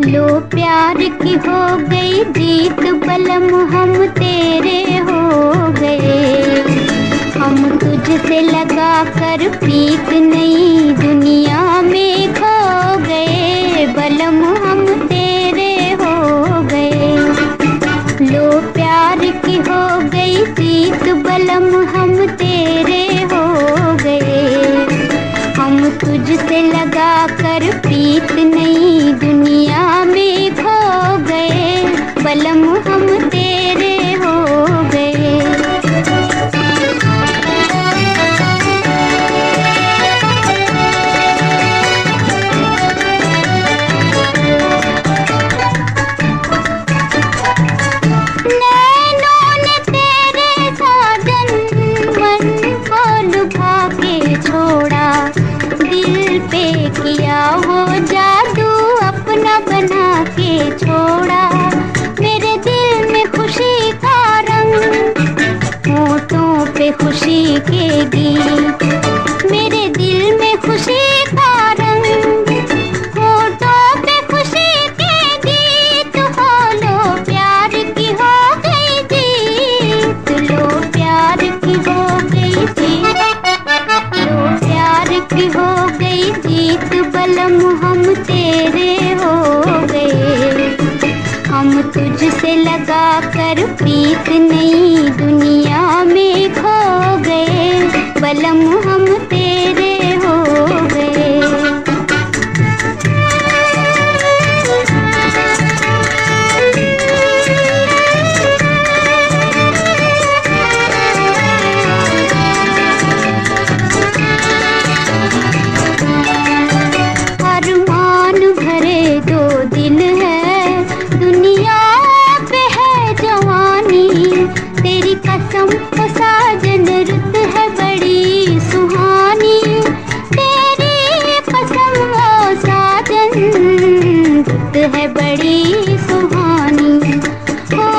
लो प्यार की हो गई जीत, बलम हम तेरे हो गए। हम तुझसे लगा कर प्रीत नई दुनिया में खो गए, बलम हम तेरे हो गए। लो प्यार की हो गई जीत, बलम हम तेरे हो गए। हम तुझसे लगा कर प्रीत नई दुनिया में खो गए, बलम हम तेरे हो गए। नैनों ने तेरे साजन मन को लुभा के छोड़ा, दिल पे किया वो जादू अपना बना के छोड़ा। मेरे दिल में खुशी का रंग, होठों पे खुशी के गीत। मेरे दिल में खुशी का रंग, होठों पे खुशी के गीत। हो लो प्यार की हो गई जीत, लो प्यार की हो गई जीत, लो प्यार की हो गई जीत, बलम हम तेरे हो गए। हम तुझसे लगा कर प्रीत नई दुनिया में खो गए, बलम हम तेरे हो गए। अरमान भरे दो दिल है, दुनिया पे है जवानी। तेरी कसम को साजन रुत है बड़ी सुहानी। तेरी कसम ओ साजन रुत है बड़ी सुहानी। ओ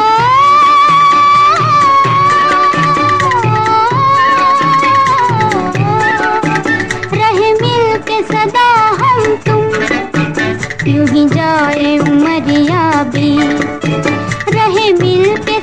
रहे मिल के सदा हम तुम, यूं ही जाए उमरिया भी। रहे मिल के